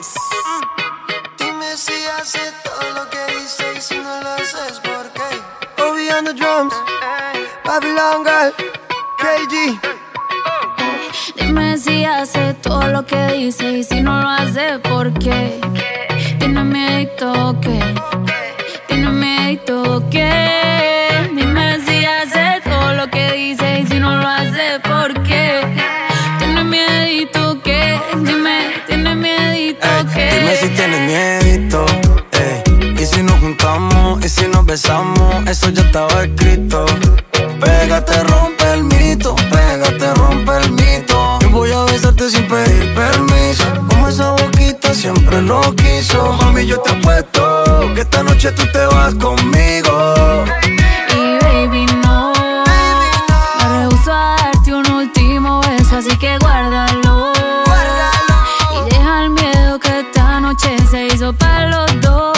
Drums. Dime si haces todo lo que dice y si no lo haces, ¿por qué? Obi on the drums, Babylon Girl, KG. Dime si hace todo lo que dice y si no lo hace, ¿por qué? Tiene miedo que, tiene miedo que. Dime si hace todo lo que dice y si no lo hace, ¿por qué? Tiene miedo que, dime, tiene miedo que. Dime si tienes miedito, y si nos juntamos, y si nos besamos, eso ya estaba escrito. Pégate, rompe el mito, pégate, rompe el mito. Yo voy a besarte sin pedir permiso, como esa boquita siempre lo quiso. Mami, yo te apuesto que esta noche tú te vas conmigo. Y baby, no, me rehuso a darte un último beso, así que guárdalo. Y deja el miedo que esta noche se hizo para los dos.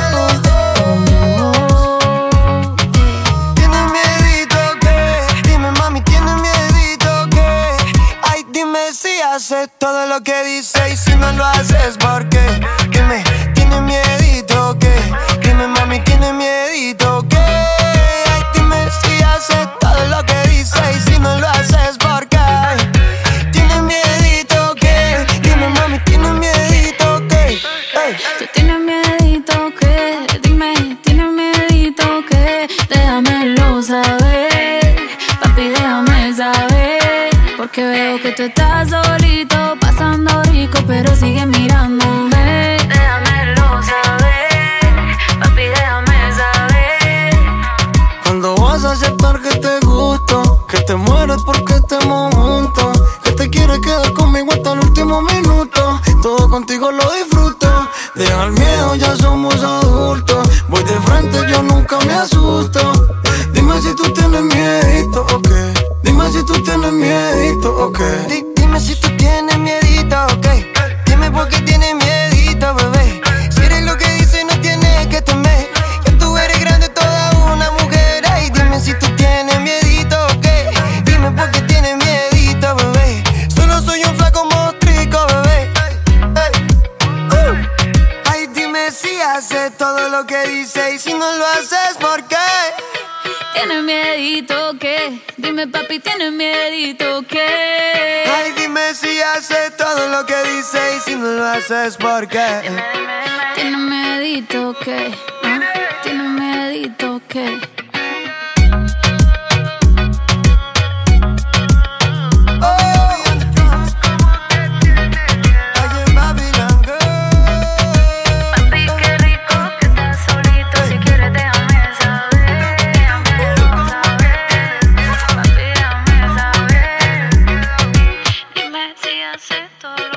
Haces todo lo que dice y si no lo haces, ¿por qué? Dime, ¿tienes miedito o qué? Dime, mami, ¿tienes miedito o qué? Ay, dime si haces todo lo que dice y si no lo haces, ¿por qué? ¿Tienes miedito o qué? Dime, mami, ¿tienes miedito o qué? Tú tienes miedito que, dime, ¿tienes miedito que? Déjamelo saber, papi, déjame saber. Porque veo que tú estás solito, pasando rico, pero sigue mirándome. Déjamelo saber, papi, déjame saber. ¿Cuándo vas a aceptar que te gusto? Que te mueres porque estemos juntos. Que te quieres quedar conmigo hasta el último minuto. Todo contigo lo disfruto. Deja el miedo, ya somos adultos. Voy de frente, yo nunca me asusto. Dime si tú tienes miedito o qué. Dime si tú tienes miedito o qué. Dime si tú tienes miedito o qué. Dime por qué tienes miedito, bebé. Si eres lo que dices, no tienes que temer. Ya tú eres grande, toda una mujer. Ay, dime si tú tienes miedito o qué. Dime por qué tienes miedito, bebé. Solo soy un flaco mostrico, bebé. Ay, dime si haces todo lo que dice y si no lo haces, ¿por qué? ¿Tienes miedito que? Dime, papi, ¿tienes miedito que? Ay, dime si haces todo lo que dice y si no lo haces, ¿por qué? ¿Tienes miedito que? ¿Tienes miedito que? Todo